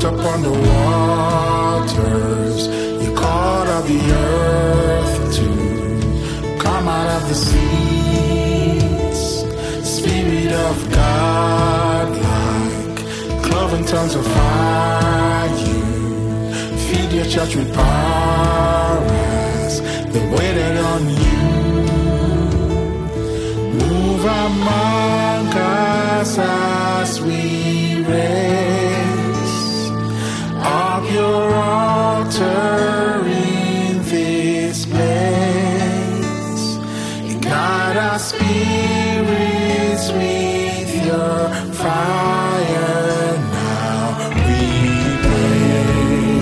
walked upon the waters. You called out the earth to come out of the seas. Spirit of God, like cloven tongues of fire, you feed your church with power as they waited on you. Move among us as we raise up your altar in this place. Ignite our spirits with your fire. Now we pray.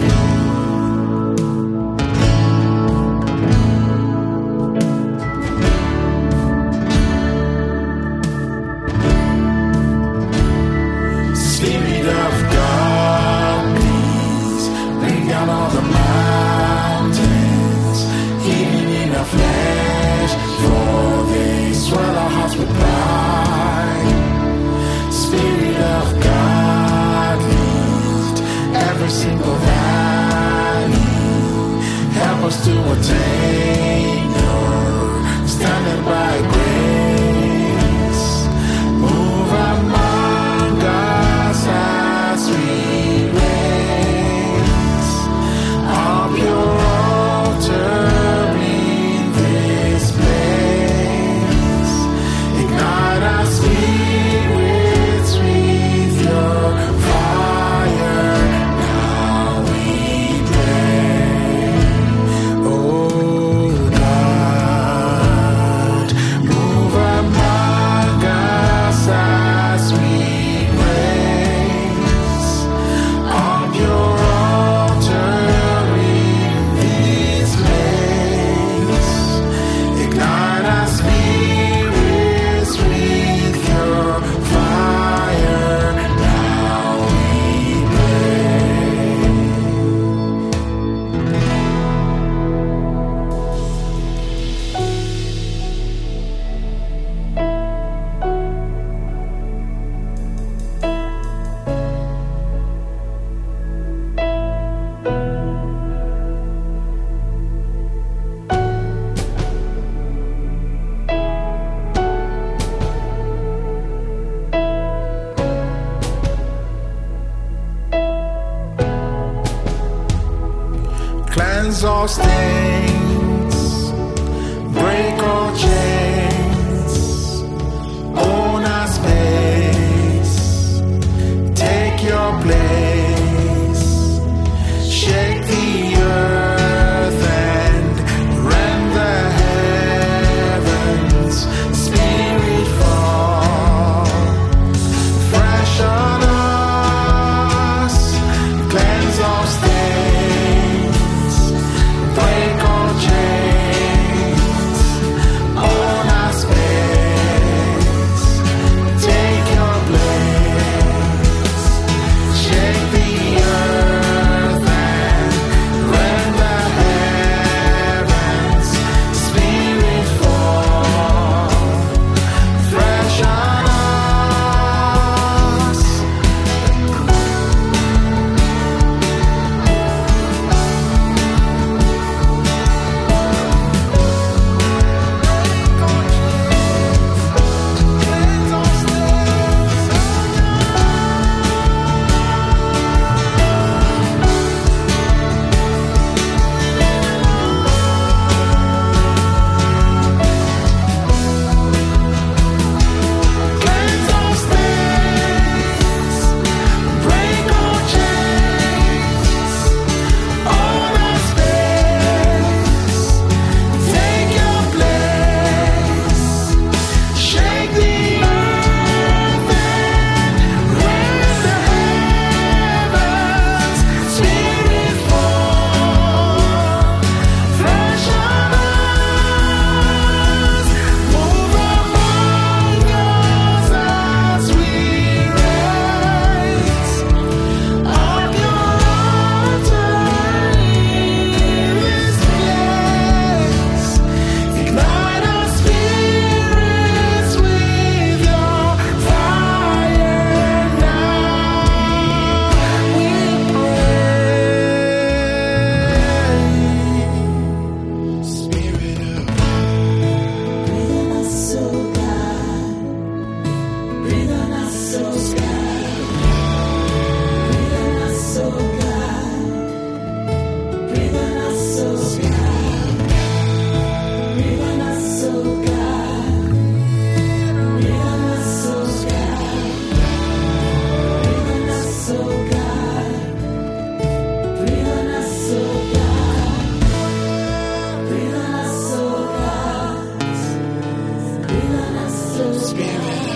Spirit of God, please bring down all the mountains, healing in our flesh, for they swell our hearts with pride. Spirit of God, lift every single valley, help us to attain your standard by grace. Move among us as we raise up your altar in this place. Ignite our spirits with your fire. Now we pray. Oh God, move among us as we raise up your altar in this place. Ignite our spirits with your fire. Now we pray. Cleanse all stains, break all chains, own our space, take your place, shake the earth and rend the heavens. Spirit fall fresh on us, cleanse all stains, break all Spirit